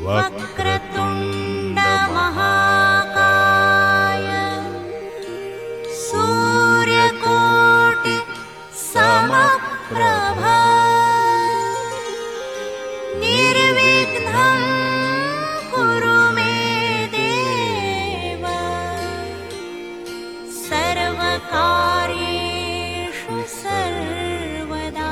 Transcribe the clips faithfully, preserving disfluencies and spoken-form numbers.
वक्रतुंड महाकाय सूर्यकोटि समप्रभा निर्विघ्नं कुरु मे देव सर्वकार्येषु सर्वदा.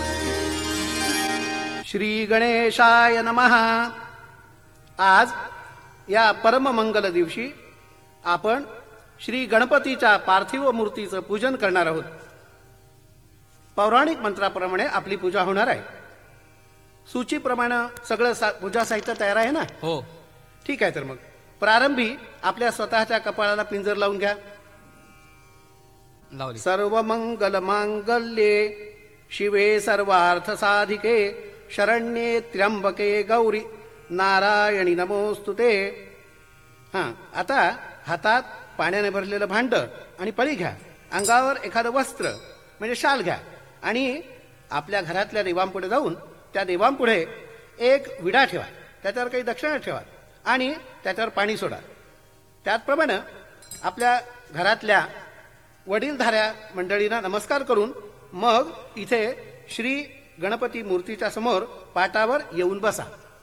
श्री गणेशाय नमः. आज या परममंगल दिवशी आपण श्री गणपतीच्या पार्थिव मूर्तीचं पूजन करणार आहोत. पौराणिक मंत्राप्रमाणे आपली पूजा होणार आहे. सूचीप्रमाणे सगळं सा पूजा साहित्य तयार आहे ना? हो. ठीक आहे. तर मग प्रारंभी आपल्या स्वतःच्या कपाळाला पिंजर लावून घ्या. लावली. सर्व मंगल मांगल्ये शिवे सर्वार्थ साधिके शरण्ये त्र्यंबके गौरी नारायणी नमोस्तुते. हां, आता हातात पाण्याने भरलेलं भांड आणि पळी घ्या. अंगावर एखादं वस्त्र म्हणजे शाल घ्या आणि आपल्या घरातल्या देवांपुढे जाऊन त्या देवांपुढे एक विडा ठेवा. त्याच्यावर काही दक्षिणा ठेवा आणि त्याच्यावर पाणी सोडा. त्याचप्रमाणे आपल्या घरातल्या वडीलधाऱ्या मंडळींना नमस्कार करून मग इथे श्री गणपती मूर्तीच्या समोर पाटावर येऊन बसा.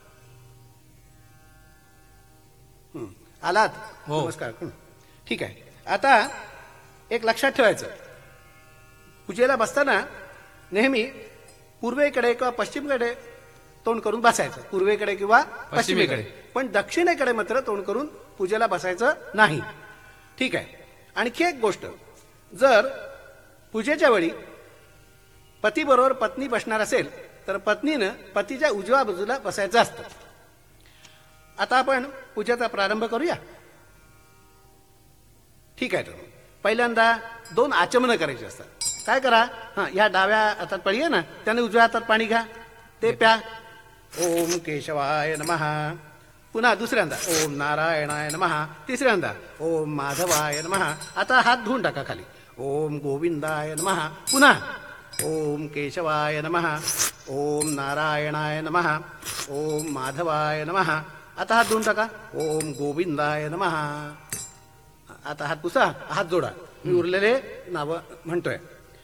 आलात? हो. नमस्कार. ठीक आहे. आता एक लक्षात ठेवायचं, पूजेला बसताना नेहमी पूर्वेकडे किंवा पश्चिमेकडे तोंड करून बसायचं. पूर्वेकडे किंवा पश्चिमेकडे, पण दक्षिणेकडे मात्र तोंड करून पूजेला बसायचं नाही. ठीक आहे. आणखी एक गोष्ट, जर पूजेच्या वेळी पतीबरोबर पत्नी बसणार असेल तर पत्नीनं पतीच्या उजव्या बाजूला बसायचं असतं. आता आपण पूजेचा प्रारंभ करूया. ठीक आहे. तर पहिल्यांदा दोन आचमनं करायची असतात. काय करा, हां, ह्या डाव्या हातात पळी आहे ना, त्याने उजव्या हातात पाणी घ्या, ते प्या. ओम केशवाय नमः. पुन्हा दुसऱ्यांदा ओम नारायणाय नमः. तिसऱ्यांदा ओम माधवाय नमः. आता हात धुवून टाका खाली. ओम गोविंदाय नमः. पुन्हा ओम केशवाय नमः. ओम नारायणाय नमः. ओम माधवाय नमः. आता हात धुवून टाका. ओम गोविंदाय नमः. आता हात पुसा, हात जोडा. मी उरलेले नावं म्हणतोय.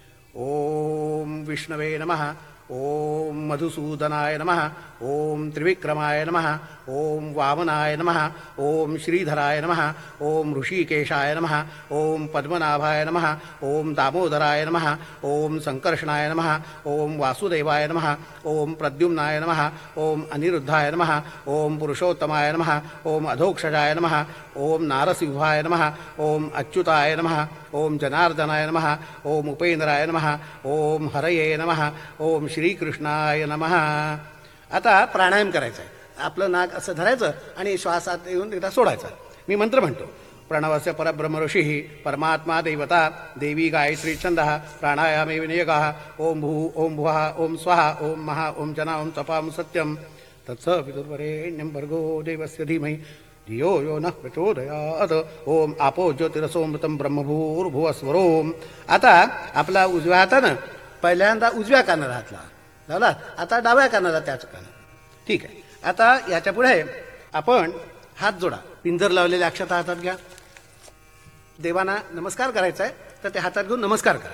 ओम विष्णवे नमः. ओम मधुसूदनाय नमः. ओम त्रिविक्रमाय नमः. ओम वामनाय नमः. ओम श्रीधराय नमः. ओम ऋषिकेशाय नमः. ओम पद्मनाभाय नमः. ओम दामोदराय नमः. ओम संकर्षणाय नमः. ओम वासुदेवाय नमः. ओम प्रद्युम्नाय नमः. ओम अनिरुद्धाय नमः. ओम पुरुषोत्तमाय नमः. ओम अधोक्षजाय नमः. ओम नारसिंहाय नमः. ओम अच्युताय नमः. ओम जनार्दनाय नमः. ओम उपेंद्राय नमः. ओम हरये नमः. ओम श्रीकृष्णाय नमः. आता प्राणायाम करायचा आहे. आपलं नाक असं धरायचं आणि श्वासात येऊन एकदा सोडायचा. मी मंत्र म्हणतो. प्रणवस्य परब्रह्म ऋषिः परमात्मा देवता देवी गायत्री छंदः प्राणायामे विनियोगः. ओम भू ओम भुवः ओम स्वाहा ओम महा ओम जना ओम तपाम सत्यम तत्स विदुर्वरेण्यं भर्गो देवस्य धीमहि धियो यो नः प्रचोदयात्. ओम आपो ज्योतिरसोमृतं ब्रह्मभूर्भुवस्वरोम. आता आपला उजव्या हातानं पहिल्यांदा उजव्या कानाला हात लावा. झाला. आता डाव्या कानाला त्याच काना. ठीक आहे. आता याच्या पुढे आपण हात जोडा. पिंजर लावलेल्या अक्षता हातात घ्या. देवांना नमस्कार करायचा आहे तर ते हातात घेऊन नमस्कार करा.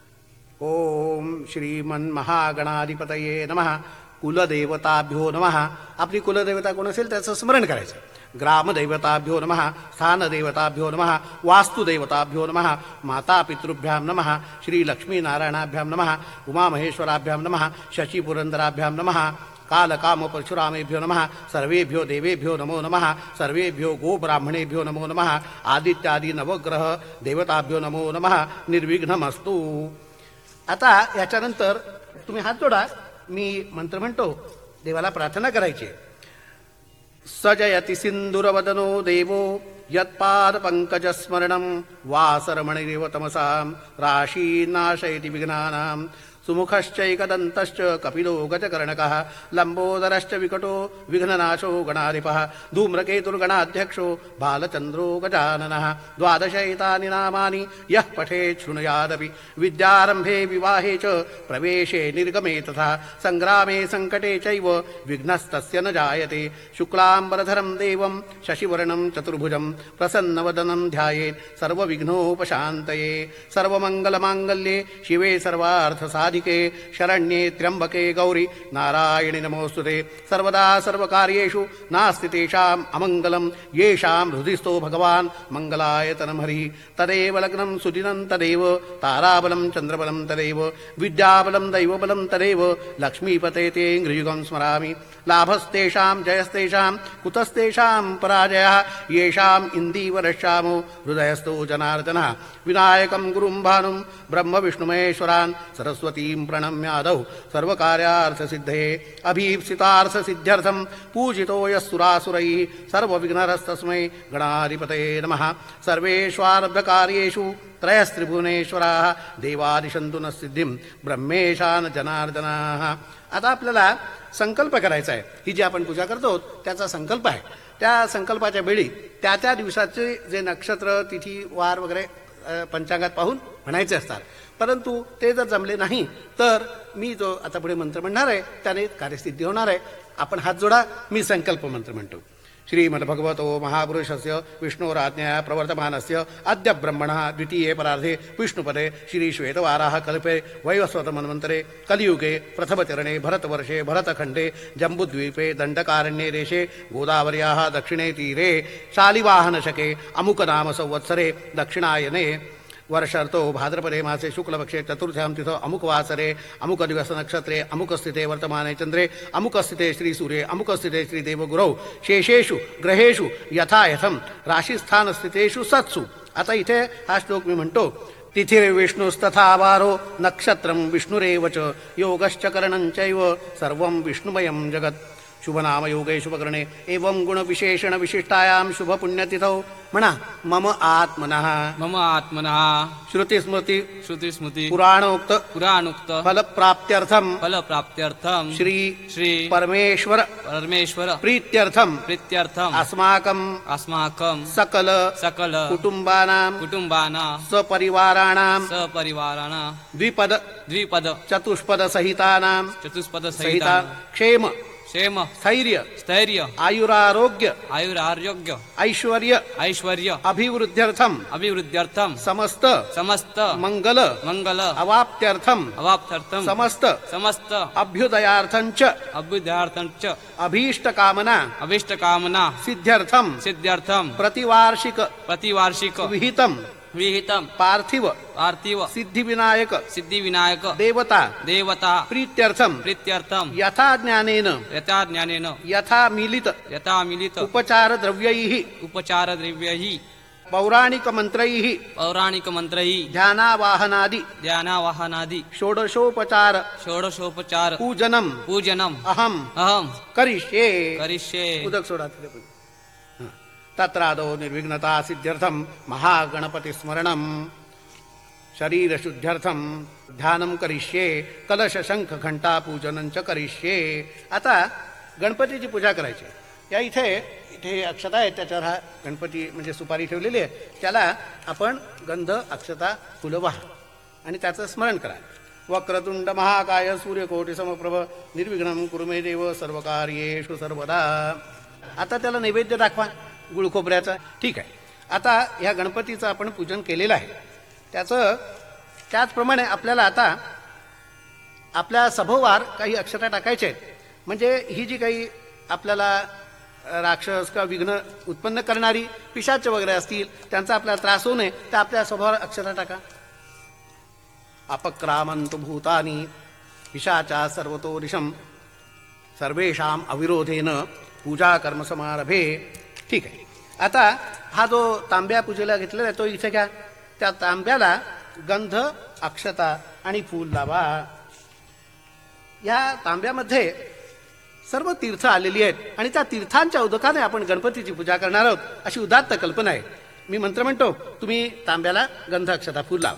ओम श्रीमन महागणाधिपतये नमः. कुलदेवताभ्यो नमः. आपली कुलदेवता कोण असेल त्याचं स्मरण करायचं. ग्रामदैवताभ्यो नमः. स्थानदेवताभ्यो नमः. वास्तुदेवताभ्यो नमः. मातापितृभ्यां नमः. श्रीलक्ष्मीनारायणाभ्यां नमः. उमामहेश्वराभ्यां नमः. शशिपुरन्दराभ्यां नमः. कालकामपरशुरामेभ्यो नमः. सर्वेभ्यो देवेभ्यो नमो नमः. सर्वेभ्यो गोब्राह्मणेभ्यो नमो नमः. आदित्यादि नवग्रह देवताभ्यो नमो नमः. निर्विघ्नमस्तु. आता याच्यानंतर तुम्ही हात जोडा. मी मंत्र म्हणतो. देवाला प्रार्थना करायची. सजयति सिंधुरवदनो देवो यत्पादपङ्कजस्मरणं वासरमणिरेव तमसां राशीनाशयति विघ्नानां सुमुखश्चैकदन्तश्च कपिलो गजकर्णकः लम्बोदरश्च विकटो विघ्ननाशो गणाधिपः धूम्रकेतुर्गणाध्यक्षो बालचन्द्रो गजाननः द्वादशैतानि नामानि यः पठेत् शृणुयादपि विद्यारम्भे विवाहे च प्रवेशे निर्गमे तथा सङ्ग्रामे सङ्कटे चैव विघ्नस्तस्य न जायते शुक्लाम्बरधरं देवं शशिवर्णं चतुर्भुजं प्रसन्नवदनं ध्यायेत् सर्वविघ्नोपशान्तये सर्वमङ्गलमाङ्गल्ये शिवे सर्वार्थसाधिके शरण्ये त्र्यम्बके गौरि नारायणि नमोऽस्तुते सर्वदा सर्वकार्येषु नास्ति तेषाम् अमङ्गलं येषां हृदिस्थो भगवान् मङ्गलायतनं हरिः तदेव लग्नं सुदिनं तदेव ताराबलं चन्द्रबलं तदेव विद्याबलं दैवबलं तदेव लक्ष्मीपते ते गृयुगं स्मरामि लाभस्तेषां जयस्तेषां कुतस्तेषां पराजयः येषाम् इन्दीवरश्यामो हृदयस्थो जनार्दनः विनायकं गुरुं भानुं ब्रह्मविष्णुमहेश्वरान् सरस्वतीं प्रणम्यादौ सर्वकार्यार्थसिद्धये अभीप्सितार्थसिद्ध्यर्थं पूजितो यः सुरासुरैः सर्वविघ्नहरस्तस्मै गणाधिपतये नमः सर्वेष्वारब्धकार्येषु त्रयस्त्रिभुवनेश्वराः देवादिशन्तु न सिद्धिं ब्रह्मेशान जनार्दनाः. आता आपल्याला संकल्प करायचा आहे. ही जी आपण पूजा करतो त्याचा संकल्प आहे. त्या संकल्पाच्या वेळी त्या त्या दिवसाचे जे नक्षत्र तिथी वार वगैरे पंचांगात पाहून म्हणायचे असतात. परंतु ते जर जमले नाही तर मी जो आता पुढे मंत्र म्हणणार आहे त्याने कार्यसिद्धी होणार आहे. आपण हात जोडा, मी संकल्प मंत्र म्हणतो. श्रीमद्भगवतो महापुरुषस्य विष्णोराज्ञया प्रवर्तमानस्य अद्य ब्रह्मणः द्वितीये परार्धे विष्णुपदे श्रीश्वेतवाराः कल्पे वैवस्वतमन्वन्तरे कलियुगे प्रथमचरणे भरतवर्षे भरतखण्डे जम्बुद्वीपे दण्डकारण्ये देशे गोदावर्याः दक्षिणे तीरे शालिवाहनशके अमुकनाम संवत्सरे दक्षिणायने वर्षर्तो भाद्रपदे मासे शुक्लपक्षे चतुर्थ्यां तिथौ अमुकवासरे अमुकदिवस नक्षत्रे अमुकस्थिते वर्तमाने चंद्रे अमुकस्थिते श्रीसूर्ये अमुकस्थिते श्रीदेवगुरौ शेषेषु ग्रहेषु यथायथं राशिस्थानस्थितेषु सत्सु. आता इथे हा श्लोक मी म्हणतो. तिथिर्विष्णुस्तथा वारो नक्षत्रं विष्णुरेव च योगश्च करणञ्चैव सर्वं विष्णुमयं जगत्. शुभनाम योगे शुभकरणे एवं गुण विशेषण विशिष्टायां शुभ पुण्यतिथौ म्हणा मम आत्मनः मम आत्मनः श्रुति स्मृति श्रुति स्मृति पुराणोक्त पुराणोक्त फल प्राप्त्यर्थम फल प्राप्त्यर्थम श्री श्री परमेश्वर परमेश्वर प्रीत्यर्थम प्रीत्यर्थम अस्माकं अस्माकं सकल सकल कुटुंबानां कुटुंबानां सपरिवाराणां सपरिवाराणां द्विपद द्विपद चतुष्पद सहितानां चतुष्पद सहिता सहिता क्षेम क्षेम स्थैर्य स्थैर्य आयुरारोग्य आयुरारोग्य ऐश्वर्य ऐश्वर्य अभिवृद्ध्यर्थम अभिवृद्ध्यर्थम समस्त समस्त मंगल मंगल अवाप्त्यर्थम अवाप्त्यर्थम समस्त समस्त अभ्युदयार्थं च अभ्युदयार्थं च अभीष्ट कामना अभीष्ट कामना सिद्ध्यर्थम सिद्ध्यर्थम प्रतिवार्षिक प्रतिवार्षिक विहितम विहितम पार्थिव पार्थिव सिद्धिविनायक सिद्धिविनायक देवता देवता प्रीत्यर्थम प्रीत्यर्थम यथा ज्ञानेन यथा ज्ञानेन यथा मिलित यथा मिलित उपचार द्रव्यैः उपचार द्रव्यैः पौराणिक मंत्रैः पौराणिक मंत्रैः ध्यानावाहनादि ध्यानावाहनादि षोडशोपचार षोडशोपचार पूजनम पूजनम अहम अहम करिष्ये. करिष्ये. उदक सोडा तिथे पण. हं. तत्रादो निर्विघ्नता सिद्ध्यर्थम महागणपती स्मरणम शरीरशुद्ध्यर्थम ध्यानम करिष्ये. कलश शंख घंटा पूजनं च करिष्ये. आता गणपतीची पूजा करायची. या इथे इथे अक्षता आहे, त्याच्यावर हा गणपती म्हणजे सुपारी ठेवलेली आहे. त्याला आपण गंध अक्षता फुलं वाहा आणि त्याचं स्मरण करा. वक्रतुंड महाकाय सूर्यकोटी समप्रभ निर्विघ्नं कुरु मे देव सर्वकार्येषु सर्वदा. आता त्याला नैवेद्य दाखवा गुळ खोबऱ्याचा. ठीक आहे. आता ह्या गणपतीचं आपण पूजन केलेलं आहे. त्याचं त्याचप्रमाणे आपल्याला आता आपल्या सभोवार काही अक्षता टाकायच्या आहेत. म्हणजे ही जी काही आपल्याला राक्षस किंवा विघ्न उत्पन्न करणारी पिशाच वगैरे असतील त्यांचा आपल्याला त्रास होऊ नये तर आपल्या सभोवार अक्षता टाका. अपक्रामंतु भूतानी पिशाचा सर्वतो दिशम सर्वेषाम अविरोधेन पूजा कर्म समारभे. ठीक आहे. आता हा जो तांब्या पूजेला घेतलेला आहे तो इथे घ्या. त्या तांब्याला गंध अक्षता आणि फूल लावा. या तांब्यामध्ये सर्व तीर्थ आलेली आहेत आणि त्या तीर्थांच्या उदकाने आपण गणपतीची पूजा करणार आहोत अशी उदात्त कल्पना आहे. मी मंत्र म्हणतो, तुम्ही तांब्याला गंध अक्षता फूल लावा.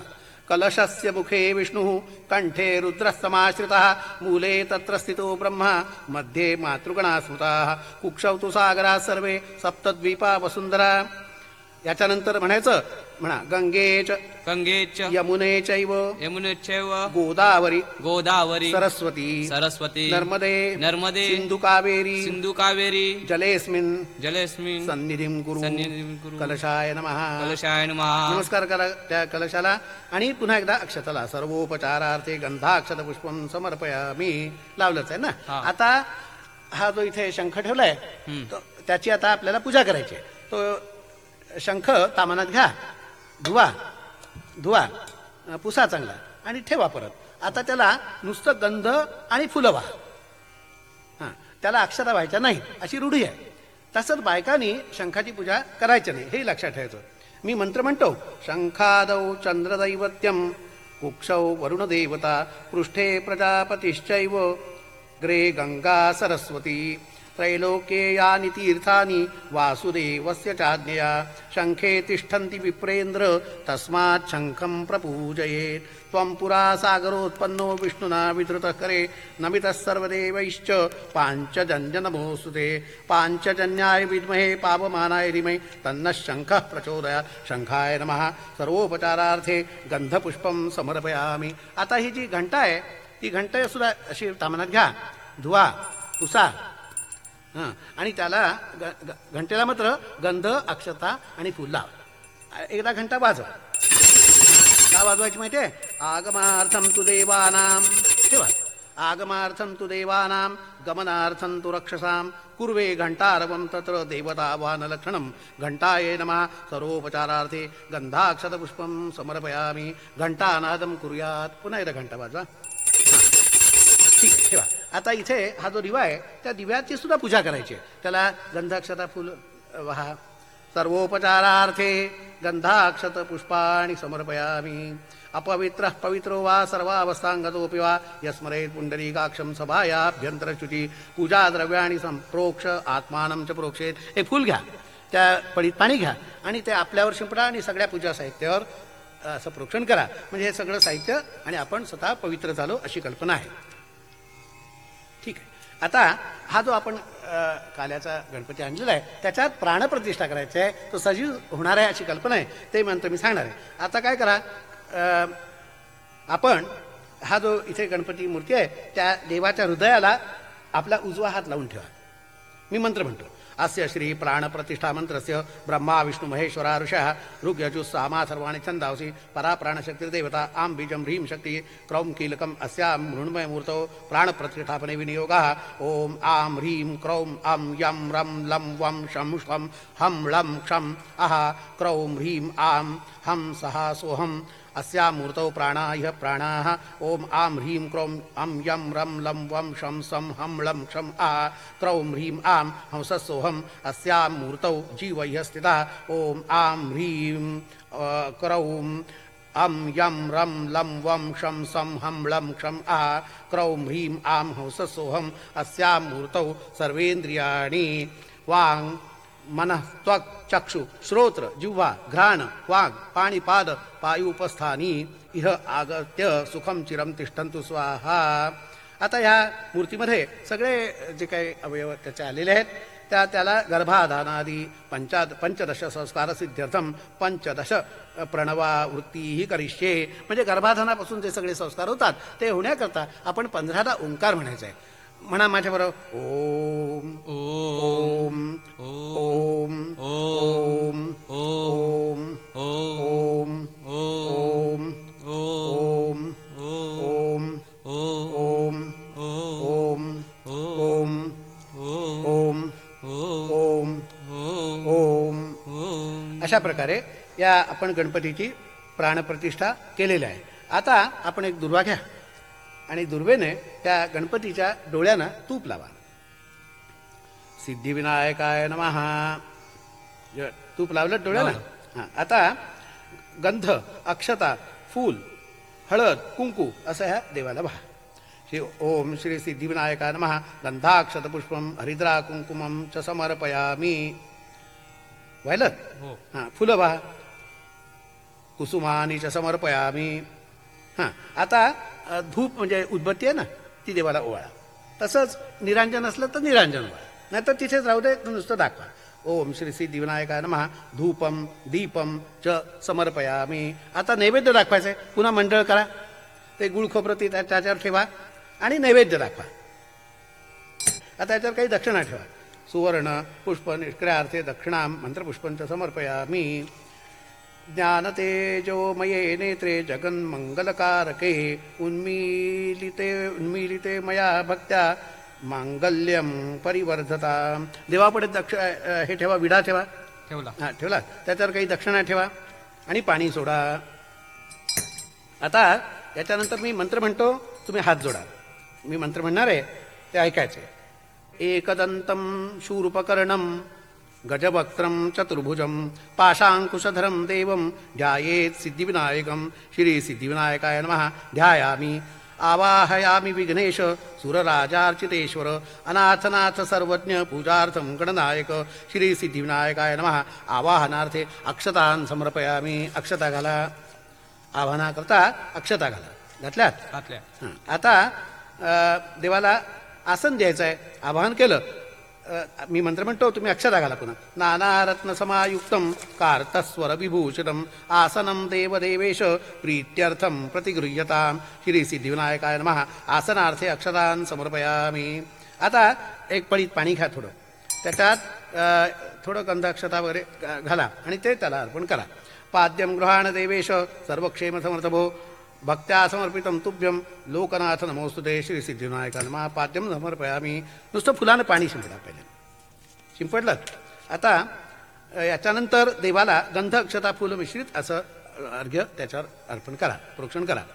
कलशस्य मुखे विष्णुः कंठे रुद्रस्तमाश्रितः मूले तत्र स्थितो ब्रह्मा मध्ये मातृगणा स्मृताः कुक्षौ तु सागराः सर्वे सप्तद्वीपा वसुंधरा. याच्यानंतर म्हणायचं म्हणा गंगेच गंगेच यमुने चैव यमुनेचैव गोदावरी गोदावरी सरस्वती सरस्वती नर्मदे नर्मदे सिंधु कावेरी सिंधू कावेरी जलेस्मिन् जलेस्मिन् सन्निधिं कुरु. सन्निधिं कुरु. कलशाय नमः. कलशाय नमः. नमस्कार करा त्या कलशाला आणि पुन्हा एकदा अक्षताला सर्वोपचारार्थे गंधाक्षत पुष्पम समर्पयामी लावलंच आहे ना. हा. आता हा जो इथे शंख ठेवलाय हम्म. तो त्याची आता आपल्याला पूजा करायची आहे. तो शंख तामानात घ्या, धुवा धुवा अं, पुसा चांगला आणि ठेवा परत. आता त्याला नुसतं गंध आणि फुलं व्हा. हां, त्याला अक्षता व्हायच्या नाही अशी रूढी आहे. तसंच बायकांनी शंखाची पूजा करायची नाही हे लक्षात ठेवायचं. मी मंत्र म्हणतो शंखादौ चंद्रदैवत्यम कुक्षौ वरुणदेवता पृष्ठे प्रजापतिश्चैव ग्रे गंगा सरस्वती त्रैलोक्ये यानि तीर्थानि वासुदेवस्य चाज्ञया शंखे तिष्ठन्ति विप्रेन्द्र तस्मात् शंखं प्रपूजयेत्. त्वं पुरा सागरोत्पन्नो विष्णुना विधृतः करे नमितः सर्वदेवैश्च पाञ्चजन्यनमोऽस्तुते. पाञ्चजन्याय विद्महे पावमानाय धीमहि तन्नः शंखः प्रचोदयात्. शंखाय नमः. सर्वोपचारार्थे गंधपुष्पं समर्पयामि. आता ही जी घंटा आहे ती घंटा सुद्धा अशी तामनात घ्या, धुवा, पुसा हां आणि त्याला ग ग- घंटेला मात्र गंध अक्षता आणि फुल लाव. एकदा घंटा वाजवा. का वाजवायची माहिती आहे? आगमार्थं तु देवानां ठेवा. आगमार्थं तु देवानां गमनार्थं तु रक्षसां कुर्वे घंटारवं तत्र देवतावानलक्षणं. घंटाये नमः. सर्वोपचारार्थे गंधाक्षतपुष्पं समर्पयामि. घंटानादं कुर्यात्. पुन्हा एकदा घंटा वाजवा. ठीक आहे, ठेवा. आता इथे हा जो दिवा आहे त्या दिव्याची सुद्धा पूजा करायची आहे. त्याला गंधाक्षता फुल वहा. सर्वोपचारार्थे गंधाक्षत पुष्पाणि समर्पयामि. अपवित्रः पवित्रो वा सर्वावस्थांगतोऽपि वा यस्मरेत् पुंडरीकाक्षं सभायाभ्यन्तरशुचि. पूजा द्रव्याणि संप्रोक्ष आत्मानं च प्रोक्षेत. हे फुल घ्या, त्या पडीत पाणी घ्या आणि ते आपल्यावर शिंपडा आणि सगळ्या पूजा साहित्यावर असं प्रोक्षण करा. म्हणजे हे सगळं साहित्य आणि आपण स्वतः पवित्र झालो अशी कल्पना आहे. ठीक आहे. आता हा जो आपण काल्याचा गणपती आणलेला आहे त्याच्यात प्राणप्रतिष्ठा करायची आहे. तो सजीव होणार आहे अशी कल्पना आहे. ते मंत्र मी सांगणार आहे. आता काय करा, आपण हा जो इथे गणपती मूर्ती आहे त्या देवाच्या हृदयाला आपला उजवा हात लावून ठेवा. मी मंत्र म्हणतो. अस्य श्री प्राणप्रतिष्ठा मंत्रस्य ब्रह्मा विष्णु महेश्वरा ऋषः ऋग्यजुः सामा सर्वाणि छन्दांसि परा प्राणशक्तिर्देवता आं बीजं ह्रीं शक्तिः क्रौं कीलकम् अस्यां मृण्मय मूर्तौ प्राणप्रतिष्ठापने विनियोगः. ॐ आं ह्रीं क्रौं अं यं रं लं वं शं ष्वं हं लं क्षं अः क्रौं ह्रीं आं हं सः सोऽहम्. अस्या मूर्तौ प्राणा इह प्राणाः. ॐ आं ह्रीं क्रौं अं यं रं लं वं शं सं हं लं क्षं आ क्रौं ह्रीं आं हंसस्सोऽहम्. अस्यां मूर्तौ जीव इह स्थितः. ॐ आं ह्रीं क्रौं अं यं रं लं वं शं सं हं लं क्षं आ क्रौं ह्रीं आं हंसस्सोऽहम्. अस्यां मूर्तौ सर्वेन्द्रियाणि वाङ् मनः त्वक् चक्षु श्रोत्र जिह्वा घ्राण वाग् पाणिपाद पायुपस्थानी इह आगत्य सुखम चिरम तिष्ठन्तु स्वाहा. आता ह्या मूर्तीमध्ये सगळे जे काही अवयव त्याचे आलेले आहेत त्या त्याला गर्भाधानादी पंचा पंचदश संस्कार सिद्ध्यर्थम पंचदश प्रणवावृत्तीही करिष्ये. म्हणजे गर्भाधानापासून जे सगळे संस्कार होतात ते होण्याकरता आपण पंधरादा ओंकार म्हणायचा आहे. म्हणा माझ्याबरोबर. ओम ओम ओम ओम ओम ओम ओम ओम ओम ओम ओम ओम ओम ओम ओम. अशा प्रकारे या आपण गणपतीची प्राणप्रतिष्ठा केलेली आहे. आता आपण एक दुर्वा घ्या आणि दुर्वेने त्या गणपतीच्या डोळ्यांना तूप लावा. सिद्धिविनायकाय नमः. तूप लावलं डोळ्याला. हां, आता गंध अक्षता फूल हळद कुंकू असं ह्या देवाला वाहा. श्री ओम श्री सिद्धिविनायकाय नमः. गंधाक्षतपुष्पम हरिद्रा कुंकुमम च समर्पयामी. व्हायलं. हां, फुलं वाहा. कुसुमानी च समर्पयामी. हां आता अ, धूप म्हणजे उदबत्ती आहे ना, ती देवाला ओवाळा. तसंच निरांजन असलं तर निरांजन ओवाळा, नाहीतर तिथेच राहू दे, नुसतं दाखवा. ओम श्री सिद्धिविनायकाय नमः धूपम दीपम च समर्पयामी. आता नैवेद्य दाखवायचं आहे, पुन्हा मंडळ करा, ते गुळ खोबरं ती त्या- त्याच्यावर ठेवा आणि नैवेद्य दाखवा. आता याच्यावर काही दक्षिणा ठेवा. सुवर्ण पुष्प निष्क्रियार्थे दक्षिणा मंत्रपुष्पंच समर्पयामी. ज्ञानतेजोमये नेत्रे जगन्मंगलकारके उन्मीलिते उन्मीलिते मया भक्त्या मांगल्यम परिवर्धता. देवापुढे दक्ष अ, हे ठेवा, विडा ठेवा. ठेवला. हां ठेवला, त्याच्यावर काही दक्षिणा ठेवा आणि पाणी सोडा. आता याच्यानंतर मी मंत्र म्हणतो, तुम्ही हात जोडा. मी मंत्र म्हणणार आहे ते ऐकायचे. एकदंतं शूर्पकर्णं गजवक्त्रं चतुर्भुजं पाशाङ्कुशधरं देवं ध्यायेत् सिद्धिविनायकं. श्री सिद्धिविनायकाय नमः. ध्यायामि आवाहयामि विघ्नेश सुरराजार्चितेश्वर अनाथनाथ सर्वज्ञ पूजार्थं गणनायक. श्री सिद्धिविनायकाय नमः. आवाहनार्थे अक्षतान् समर्पयामि. अक्षता घाला. आवाहनाकरता अक्षता घाला. घातल्यात? घातल्या. हं. आता अ, देवाला आसन द्यायचं आहे. आवाहन केलं, अ, मी मंत्र म्हणतो, तुम्ही अक्षता घाला पुन्हा. नानारत्न समायुक्तं कार्तस्वर विभूषितं आसनं देवदेवेश प्रीत्यर्थं प्रतिगृह्यतां. श्री सिद्धिविनायकाय नमः. आसनार्थे अक्षतान् समर्पयामी. आता एक पळीत पाणी घ्या थोडं, त्याच्यात अ, थोडं गंध अक्षता वगैरे घ- घाला आणि ते त्याला अर्पण करा. पाद्यं गृहाण देवेश सर्वक्षेम समर्थ भो भक्त्या समर्पितं तुभ्यं लोकनाथ नमोस्तुते. श्री सिद्धिविनायका नमः. पाद्यं समर्पयामी. नुसतं फुलानं पाणी शिंपडा पहिले. शिंपडलं. आता अ, याच्यानंतर देवाला गंध अक्षता फुल मिश्रित असं अर्घ्य त्याच्यावर अर्पण करा, प्रोक्षण करा.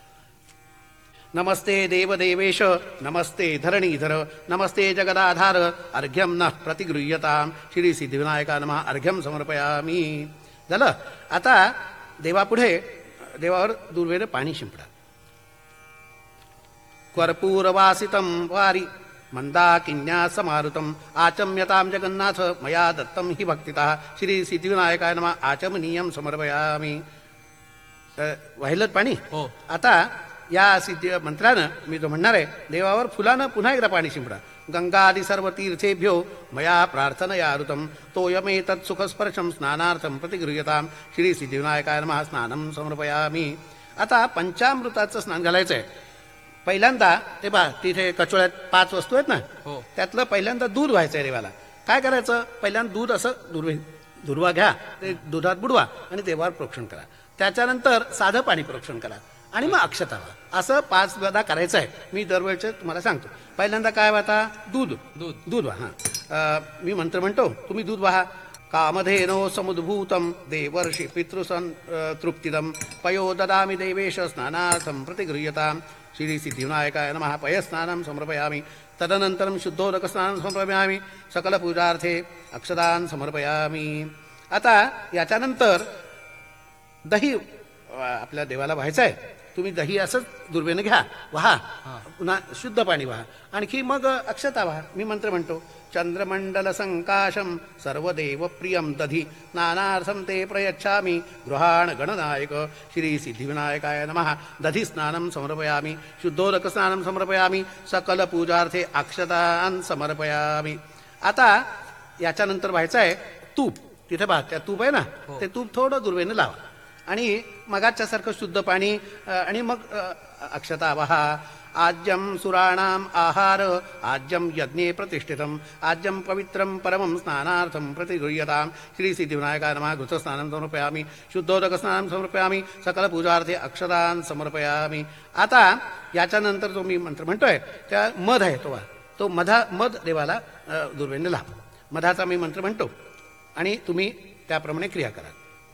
नमस्ते देवदेवेश नमस्ते धरणीधर नमस्ते जगदाधार अर्घ्यं नः प्रतिगृह्यतां. श्री सिद्धिविनायका नमः. अर्घ्यं समर्पयामी. झालं. आता देवापुढे देवावर दुर्वेनं पाणी शिंपडा. कर्पूरवासितं वारी मंदाकिन्या समारुतं आचम्यतां जगन्नाथ मया दत्तं हि भक्तितः. श्री सिद्धिविनायकाय नमः. आचमनीयं समर्पयामी. अ, वाहिलं पाणी. हो. आता या सिद्धी मंत्रानं मी जो म्हणणार आहे, देवावर फुलानं पुन्हा एकदा पाणी शिंपडा. गंगादि सर्व तीर्थेभ्यो मया प्रार्थनया ऋतं तोयमेतत् सुखस्पर्शं स्नानार्थं प्रतिगृह्यतां. श्री सिद्धिविनायकाय नमः. स्नानं समर्पयामी. आता पंचामृताचं स्नान घालायचं आहे. पहिल्यांदा ते पहा, तिथे कचोळ्यात पाच वस्तू आहेत ना, हो. त्यातलं पहिल्यांदा दूध व्हायचं आहे देवाला. काय करायचं, पहिल्यांदा दूध असं दुर्वे दुर्वा घ्या, ते दुधात बुडवा आणि देवावर प्रोक्षण करा. त्याच्यानंतर साधं पाणी प्रोक्षण करा आणि मग अक्षता व्हा. असं पाच वेळा करायचं आहे. मी दरवेळचे तुम्हाला सांगतो. पहिल्यांदा काय वाहता, दूध दूध. दूध व्हा. हां मी मंत्र म्हणतो, तुम्ही दूध वाहा. कामधेनो समुद्भूतं देवर्षि पितृसं तृप्तिदं पयो ददामि देवेश स्नानार्थं प्रतिगृह्यतां. श्री सिद्धिविनायकाय नमः. पयस्नानं समर्पयामि. तदनन्तरं शुद्धोदकस्नानं समर्पयामि. सकलपूजार्थे अक्षतान् समर्पयामी. आता याच्यानंतर दही आपल्या देवाला व्हायचं आहे. तुम्ही दही असंच दुर्वेनं घ्या, वहा. पुन्हा शुद्ध पाणी वहा. आणखी मग अक्षता वहा. मी मंत्र म्हणतो. चंद्रमंडल संकाशम सर्वदेव प्रियं दधी नानार्थं ते प्रयच्छामि गृहाण गणनायक. श्री सिद्धिविनायकाय नमः. दधी स्नानं समर्पयामि. शुद्धोदक स्नानं समर्पयामि. सकल पूजार्थे अक्षतान् समर्पयामि. आता याच्यानंतर व्हायचं आहे तूप. तिथे पहा, त्या तूप आहे ना, ते तूप थोडं दुर्वेनं लावा आणि मगाच्यासारखं शुद्ध पाणी अ, आणि मग अ, अक्षता वहा. आज्यं सुराणाम् आहार आज्यं यज्ञे प्रतिष्ठितम् आज्यं पवित्रं परमं स्नानार्थं प्रतिगृह्यतां. श्री सिद्धिविनायकाय नमः. घृतस्नानं समर्पयामि. शुद्धोदकस्नानं समर्पयामि. सकलपूजार्थे अक्षतान् समर्पयामि. आता याच्यानंतर जो मी मंत्र म्हणतोय त्या मध आहे तो तो मधा मध देवाला अ, दुर्वेनं लाभ. मधाचा मी मंत्र म्हणतो आणि तुम्ही त्याप्रमाणे क्रिया करा.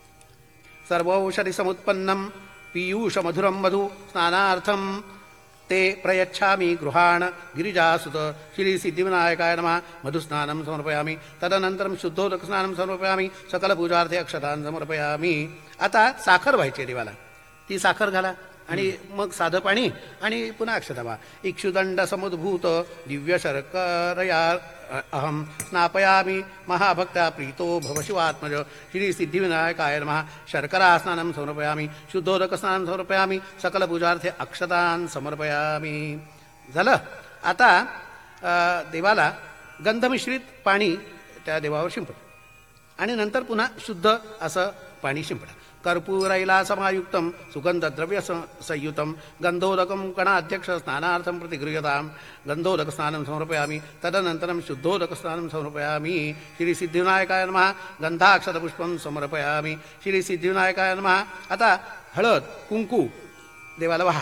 सर्वौषधि समुत्पन्नं पीयूष मधुरं मधु स्नानार्थं ते प्रयच्छामि गृहाण गिरिजासुत. श्री सिद्धिविनायकाय नमः. मधुस्नानं समर्पयामि. तदनन्तरं शुद्धोदकस्नानं समर्पयामि. सकलपूजार्थे अक्षतान् समर्पयामि. आता साखर व्हायची देवाला. ती साखर घाला. आणि मग साधं पाणी आणि पुन्हा अक्षतावा. इक्षुदंड समुद्भूत दिव्य शर्करया अहम स्नापयामी महाभक्ता प्रीतो भव शिवात्मज श्री सिद्धिविनायकाय नमः. शर्करा स्नानं समर्पयामी, शुद्धोदक स्नानं समर्पयामी, सकल पूजार्थे अक्षतान् समर्पयामी. झालं. आता देवाला गंधमिश्रित पाणी त्या देवावर शिंपड आणि नंतर पुन्हा शुद्ध असं पाणी शिंपडा. कर्पूरैला समायुक्तं सुगंधद्रव्य संयुतं गंधोदकं गणाध्यक्ष स्नानार्थं प्रतिगृह्यतां. गंधोदक स्नानं समर्पयामी, तदनन्तरं शुद्धोदक स्नानं समर्पयामी. श्री सिद्धिविनायकाय नमः. गंधाक्षतपुष्पं समर्पयामी. श्री सिद्धिविनायकाय नमः. आता हळद कुंकू देवाला वाहा.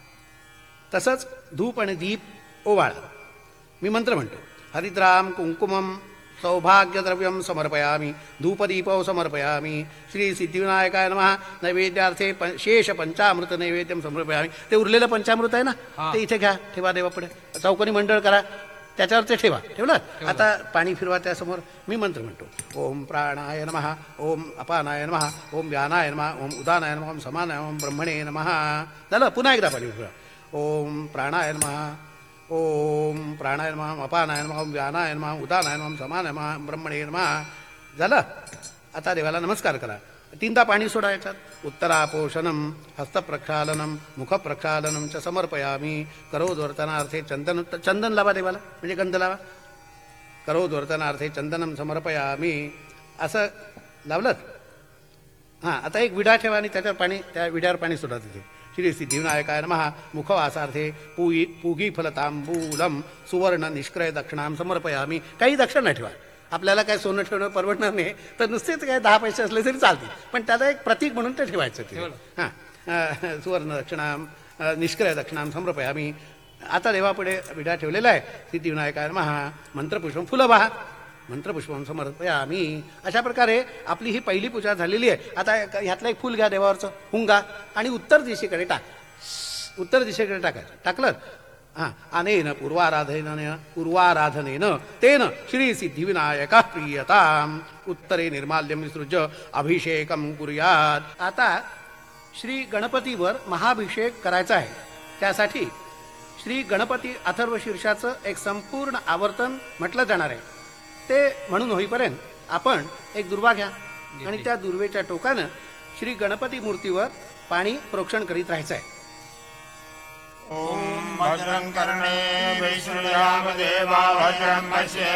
तसंच धूप आणि दीप ओवाळा. मी मंत्र म्हणतो. हरिद्राम कुंकुमम सौभाग्यद्रव्यं समर्पयामी, धूपदीपौ समर्पयामी. श्री सिद्धिविनायकाय नमः. नैवेद्यार्थे प शेष पंचामृत नैवेद्यम समर्पयामी. ते उरलेलं पंचामृत आहे ना, ते इथे घ्या, ठेवा देवापुढे. चौकोनी मंडळ करा, त्याच्यावर ते ठेवा. ठेवलं. आता पाणी फिरवा त्यासमोर. मी मंत्र म्हणतो. ओम प्राणाय नमः, ओम अपानाय नमः, ओम व्यानाय नमः, ओम उदानाय नमः, ओम समानाय, ओम ब्रह्मणे नमः. झालं. पुन्हा एकदा पाणी फिरवा. ओम प्राणाय नमः, ओम प्राणाय नमः, अपानाय नमः, ओम व्यानाय नमः, उदानाय नमः, समानाय नमः, ब्रह्मणे नमः. झालं. आता देवाला नमस्कार करा. तीनदा पाणी सोडा याच्यात. उत्तरापोषणम हस्तप्रक्षालनम मुखप्रक्षालनम च समर्पयामी. करोद्वर्तनार्थे चंदन चंदन लावा देवाला, म्हणजे गंध लावा. करोद्वर्तनार्थे चंदनम समर्पयामी. असं लावलं. हां, आता एक विडा ठेवा आणि त्याच्यावर पाणी, त्या विड्यावर पाणी सोडा तिथे. श्री सिद्धिविनायकाय नमः. मुखवासार्थे पूई पूगी फलतांबूलम सुवर्ण निष्क्रय दक्षिणाम समर्पयामी. काही दक्षिणा ठेवा. आपल्याला काय सोनं ठेवणं परवडणार नाही, तर नुसतेच काय दहा पैसे असले तरी चालतील, पण त्याला एक प्रतीक म्हणून ते ठेवायचं ते. हां, सुवर्ण दक्षिणाम निष्क्रय दक्षिणाम समर्पयामी. आता देवापुढे विडा ठेवलेला आहे. सिद्धिविनायकाय नमः. मंत्रपुष्पम फुलं वाहा. मंत्रपुष्पम समर्पयामी. अशा प्रकारे आपली ही पहिली पूजा झालेली आहे. आता ह्यातलं एक फुल घ्या देवावरचं, हुंगा, आणि उत्तर दिशेकडे टाक. उत्तर दिशेकडे टाकायचं. टाकलं. हां. अनेन पूर्वाराधनेन पूर्वाराधनेन तेन श्री सिद्धिविनायकः प्रीयताम्. उत्तरे निर्माल्यं विसृज्य अभिषेकं कुर्यात्. आता श्री गणपतीवर महाभिषेक करायचा आहे. त्यासाठी श्री गणपती अथर्व शीर्षाचं एक संपूर्ण आवर्तन म्हटलं जाणार आहे. ते म्हणून होईपर्यंत आपण एक दुर्वा घ्या आणि त्या दुर्वेच्या टोकानं श्री गणपती मूर्तीवर पाणी प्रोक्षण करीत राहायचं आहे. ओम भद्रं कर्णे वैश्रुयाम देवा भद्रं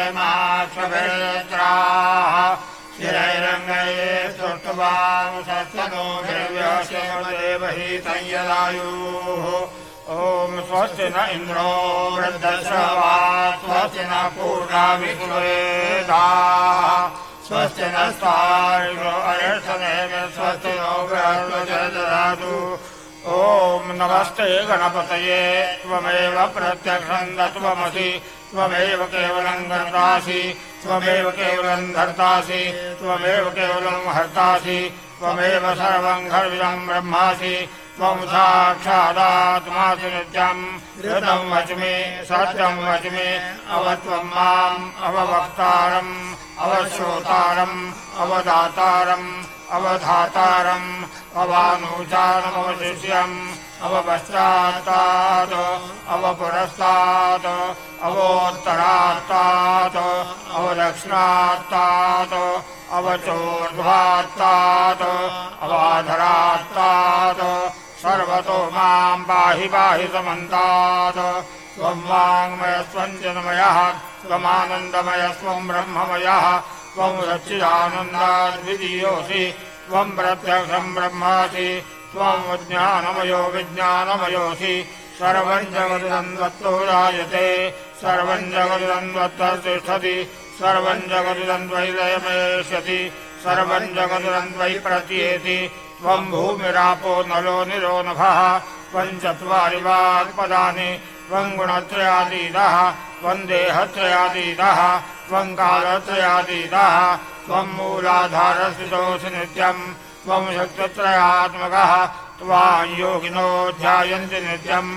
पश्येमाक्षभिर्यत्राः स्थिरैरङ्गैः स्तुष्ट्वां सत्सनो देवहि संयदायुः. ओम स्वस्ति न इंद्रो वृद्धश्रवा स्वस्ति न पूर्णा विश्वेदाः स्वस्ति नस्तार्क्ष्यो अरिष्टनेमिः स्वस्ति नो बृहस्पतिर्दधातु. ओम नमस्ते गणपतये त्वमेव प्रत्यक्षं तत्त्वमसि त्वमेव केवलं कर्तासि त्वमेव केवलं धर्तासि त्वमेव केवलं हर्तासि त्वमेव सर्वं खर्विदं ब्रह्मासि त्वं साक्षादात्मासि नित्यं ऋतं वच्मि सत्यं वच्मि अवत्वं माम् अववक्तारम् अवश्रोतारम् अवदातारम् अवधातारम् अवानुचारमवशिष्यम् अवपश्चात्तात् अवपुरस्तात् अवोत्तरात्तात् अवदक्षिणात्तात् अवचोर्ध्वात्तात् अवाधरात्तात् सर्वतो मां पाहि पाहि समन्तात्. त्वं वाङ्मयस्त्वं चिन्मयः त्वमानन्दमयस्त्वं ब्रह्ममयः त्वं सच्चिदानन्दाद्वितीयोऽसि त्वं प्रत्यक्षं ब्रह्मासि त्वं ज्ञानमयो विज्ञानमयोऽसि. सर्वं जगदिदं त्वत्तो जायते सर्वं जगदिदं त्वत्तः तिष्ठति सर्वं जगदिदं त्वयि लयमेष्यति सर्वं जगदिदं त्वयि प्रतीयेति. त्वं भूमिरापो नलो निरो नभः त्वं चत्वारि वाक्पदानि त्वं गुणत्रयातीतः त्वं देहत्रयातीतः त्वं कालत्रयातीतः त्वं मूलाधारस्थितोऽसि नित्यं त्वं शक्तित्रयात्मकः. त्वां योगिनो ध्यायन्ति नित्यं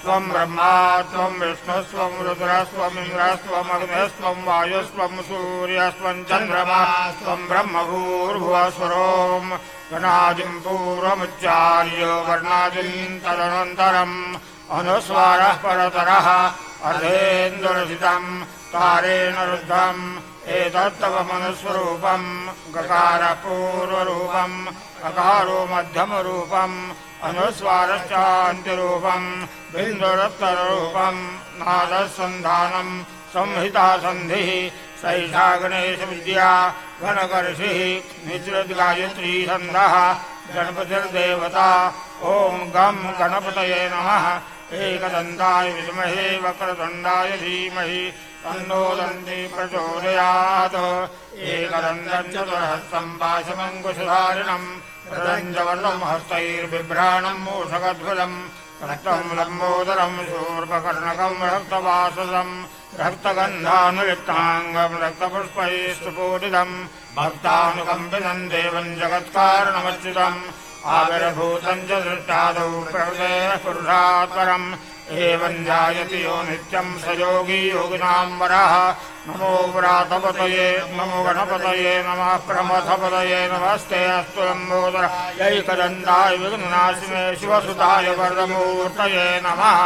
त्वं ब्रह्मा त्वं विष्णुस्त्वं रुद्रस्त्वम् इन्द्रस्त्वमग्निस्त्वं वायुस्त्वं सूर्यस्त्वं चन्द्रमास्त्वं ब्रह्मभूर्भुवस्वरोम् गणादिं पूर्वमुच्चार्य वर्णादिं तदनन्तरम् अनुस्वारः परतरः अर्धेन्दुरसितम् तारेण रुद्धम् एतत्तव मनुस्वरूपम् गकारः पूर्वरूपम् अकारो मध्यमरूपम् अनुस्वारश्चान्तिरूपम् बिन्दुरुत्तररूपम् नादसन्धानम् संहिता सन्धिः सैषा गणेशविद्या घनकर्षिः निसृद्गायत्री छन्दः गणपतिर्देवता ॐ गं गणपतये नमः एकदन्ताय विद्महे वक्रतुण्डाय धीमहि तन्नो दन्ती प्रचोदयात् एकदन्तं चतुर्हस्तं पाशमङ्कुशधारिणम् प्रदञ्जवर्णं हस्तैर्बिभ्राणं मूषकध्वजम् रक्तं लम्बोदरं शूर्पकर्णकं रक्तवाससं रक्तगन्धानुलिप्ताङ्गं रक्तपुष्पैः सुपूरितं भक्तानुकम्पितं देवं जगत्कारणमच्युतम् आविर्भूतं च दृष्टादौ प्रकृतेः पुरुषात् परम् एवं ध्यायति यो नित्यं स योगी योगिनां वरः नमो व्रातपतये नमो गणपतये नमः प्रमथपतये नमस्ते अस्तु लम्बोदरायैकदन्ताय विघ्ननाशिने शिवसुताय वरदमूर्तये नमः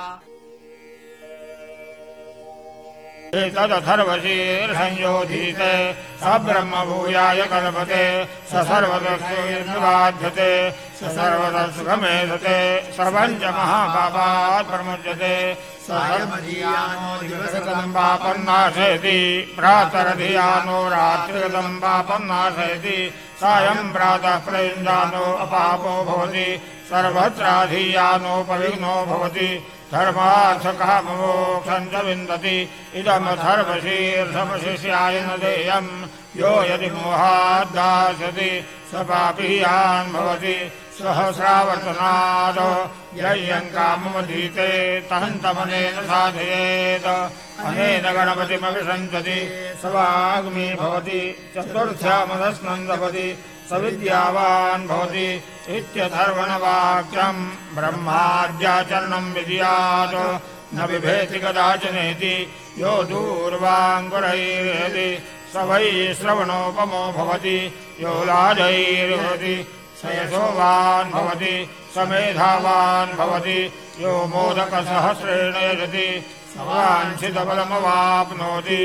एतदथर्वशीर्षंयोधीते स ब्रह्मभूयाय कल्पते स सर्वतस्विर्निबाध्यते स सर्वतः सुखमेधते सर्वं च महापापात् प्रमुच्यते स सर्वजीयानो पापं नाशयति प्रातरधियानो रात्रिगतं पापं नाशयति सायं प्रातः प्रयुञ्जानो अपापो भवति सर्वत्राधीयानोपविघ्नो भवति धर्मार्थकाममोक्षं च विन्दति इदमथर्वशीर्षमशिष्याय न देयम् यो यदि मोहाद्दास्यति स पापीयान् भवति सहस्रावर्तनात् यय्यं काममधीते तहन्तमनेन साधयेत् अनेन गणपतिमभिषञ्चति स वाग्मी भवति चतुर्थ्यामदस्नन्दपति स विद्यावान् भवति इत्यथर्वणवाक्यम् ब्रह्माद्याचरणं विद्यात् न बिभेति कदाचनेति यो दूर्वाङ्कुरैर्हति स वै श्रवणोपमो भवति यो लाजैर्हति स यशोवान् भवति स मेधावान् भवति यो मोदकसहस्रेण यजति स वाञ्छितफलमवाप्नोति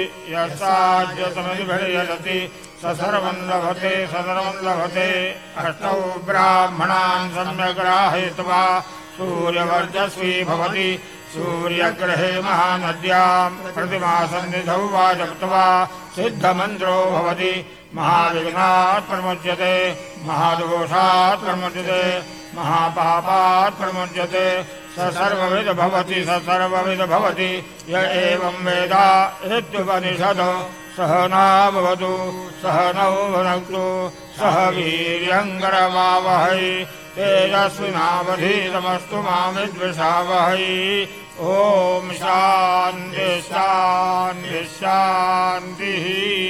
यस्साध्यतमभिर्यजति स सर्वं लभते स सर्वं लभते अष्टौ ब्राह्मणान् सम्यग्राहयित्वा सूर्यवर्चस्वी भवति सूर्यग्रहे महानद्यां प्रतिमासन्निधौ वा जप्त्वा सिद्धमन्त्रो भवति महाविघ्नात् प्रमुच्यते महादोषात् प्रमुच्यते महापापात् प्रमुच्यते स सर्वविद भवति स सर्वविद भवति य एवं वेद इत्युपनिषद् सहना भवतु सहनौ भुनक्तु सह वीर्यङ्करवावहै तेजस्विनावधीतमस्तु मा विद्विषावहै ॐ शान्ति शान्ति शान्तिः.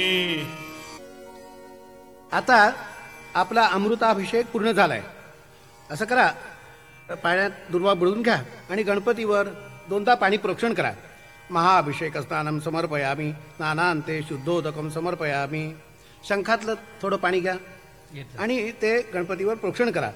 आता आपला अमृताभिषेक पूर्ण झालाय. असं करा, पाण्यात दुर्वा बुडवून घ्या आणि गणपतीवर दोनदा पाणी प्रोक्षण करा. महाअभिषेक स्नानम समर्पयामी स्नानांते शुद्धोदकम समर्पयामी. शंखातलं थोडं पाणी घ्या आणि ते गणपतीवर प्रोक्षण करा.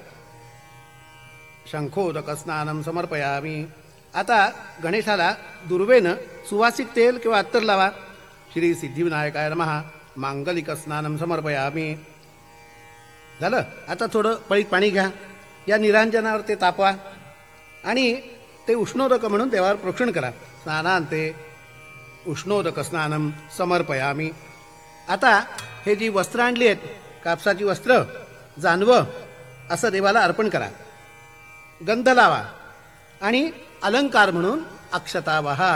शंखोदक स्नानम समर्पयामी. आता गणेशाला दुर्वेनं सुवासिक तेल किंवा अत्तर लावा. श्री सिद्धिविनायकाय नमः मांगलिक स्नानम समर्पयामी. झालं. आता थोडं पळीत पाणी घ्या, या निरांजनावर ते तापवा आणि ते उष्णोदक म्हणून देवावर प्रोक्षण करा. स्नानांते उष्णोदक स्नानम समर्पयामी. आता हे जी वस्त्र आणली आहेत, कापसाची वस्त्र, जानवं, असं देवाला अर्पण करा. गंध लावा आणि अलंकार म्हणून अक्षता वहा.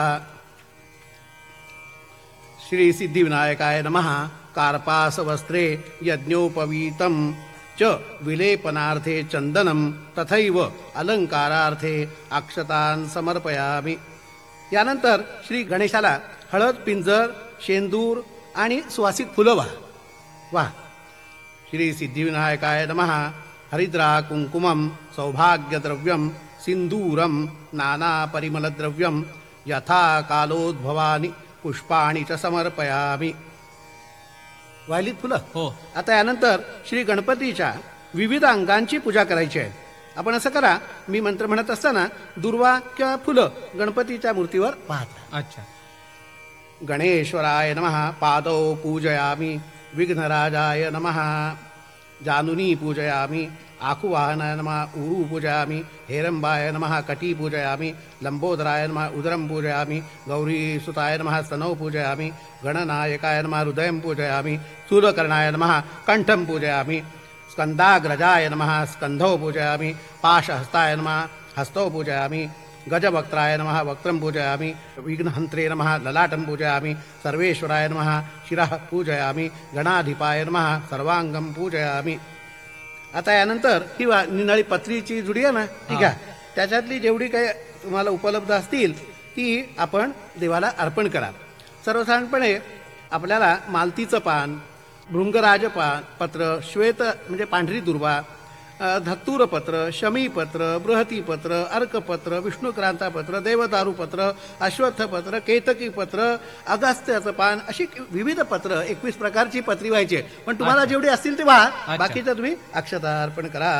श्री सिद्धिविनायकाय नमः कार्पास वस्त्रे यज्ञोपवीतं च विलेपनार्थे चंदनम तथैव अलंकारार्थे अक्षतान् समर्पयामि. यानंतर श्री गणेशाला हळद, पिंजर, शेंदूर आणि सुवासिक फुलं वा वा. श्री सिद्धिविनायकाय नमः हरिद्रा कुंकुमं सौभाग्यद्रव्यं सिंदूरम नाना परिमलद्रव्यम यथा कालोद्भवानी पुष्पाणि च समर्पयामी. वाहिलीत फुलं. हो. आता यानंतर श्री गणपतीच्या विविध अंगांची पूजा करायची आहे. आपण असं करा, मी मंत्र म्हणत असताना दुर्वा किंवा फुलं गणपतीच्या मूर्तीवर पाहता. अच्छा. गणेश्वराय नमः पादौ पूजयामी, विघ्नराजाय नमः जानुनी पूजयामी, आकुवाहनाय नमः ऊरू पूजयामी, हेरंबाय नमः कटी पूजयामी, लंबोदराय नमः उदरं पूजयामी, गौरीसुताय नमः स्तनौ पूजयामी, गणनायकाय नमः हृदयं पूजयामी, सूर्यकर्णाय नमः कंठं पूजयामी, स्कंदाग्रजाय नमः स्कंधौ पूजयामी, पाशहस्ताय नमः हस्तौ पूजयामी, गजवक्त्राय नमः वक्त्रं पूजयामी, विघ्नहन्त्रे नमः ललाटं पूजयामी, सर्वेश्वराय नमः शिरः पूजयामी, गणाधिपाय नमः सर्वांगं पूजयामी. आता यानंतर ही वा निनाळी पत्रीची जुडी आहे ना, ठीक आहे, त्याच्यातली जेवढी काही तुम्हाला उपलब्ध असतील ती आपण देवाला अर्पण करा. सर्वसाधारणपणे आपल्याला मालतीचं पान, भृंगराज पान पत्र, श्वेत म्हणजे पांढरी दुर्वा, धतूरपत्र, शमीपत्र, बृहतीपत्र, अर्कपत्र, विष्णुक्रांतापत्र, देवदारूपत्र, अश्वत्थपत्र, केतकीपत्र, अगस्त्याचं पान, अशी विविध पत्र एकवीस प्रकारची पत्री व्हायची. पण तुम्हाला जेवढी असतील ते व्हा, बाकीच्या तुम्ही अक्षता अर्पण करा.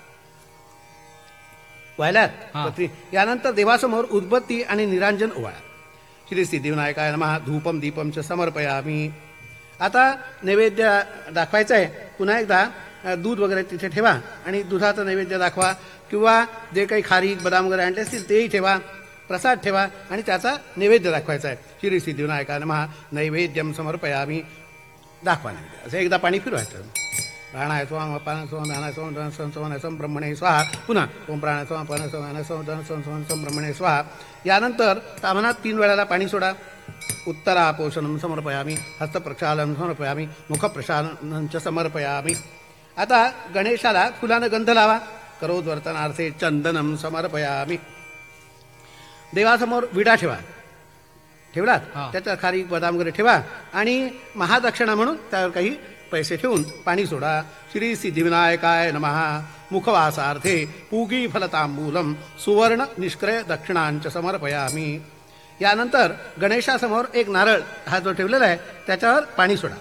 व्हायलात पत्री. यानंतर देवासमोर उदबत्ती आणि निरांजन ओवाळा. श्री सिद्धिविनायकाय नमः धूपम दीपम च समर्पयामी. आता नैवेद्य दाखवायचा आहे. पुन्हा एकदा दूध वगैरे तिथे ठेवा आणि दुधाचं नैवेद्य दाखवा, किंवा जे काही खारीक बदाम वगैरे आणले असतील तेही ठेवा, प्रसाद ठेवा आणि त्याचा नैवेद्य दाखवायचा आहे. श्री सिद्धिविनायकाय नमः नैवेद्यम समर्पयामी. दाखवा नैवेद्य. असं एकदा पाणी फिरवायचं. प्राणाय स्वाम अपान स्वाम ध्यानाय स्वाम धन सं स्वाम सं ब्रह्मणे स्वाहा. पुन्हा ओम प्राणाय स्वाम अपान स्वाम ध्यानाय स्वाम धन सं स्वाम सं ब्रह्मणे स्वाहा. यानंतर तामनात तीन वेळाला पाणी सोडा. उत्तरापोषणं समर्पयामी, हस्तप्रक्षालनं समर्पयामी, मुखप्रक्षालनं च समर्पयामी. आता गणेशाला फुलानं गंध लावा. करोद्वर्तनार्थे चंदनम समर्पयामी. देवासमोर विडा ठेवा. ठेवलात, त्याच्यात खारीक बदाम वगैरे ठेवा आणि महादक्षिणा म्हणून त्यावर काही पैसे ठेवून पाणी सोडा. श्री सिद्धिविनायकाय नमः मुखवासार्थे पूगी फलतांबूलम सुवर्ण निष्क्रय दक्षिणांच समर्पयामी. यानंतर गणेशासमोर एक नारळ हा जो ठेवलेला आहे त्याच्यावर पाणी सोडा.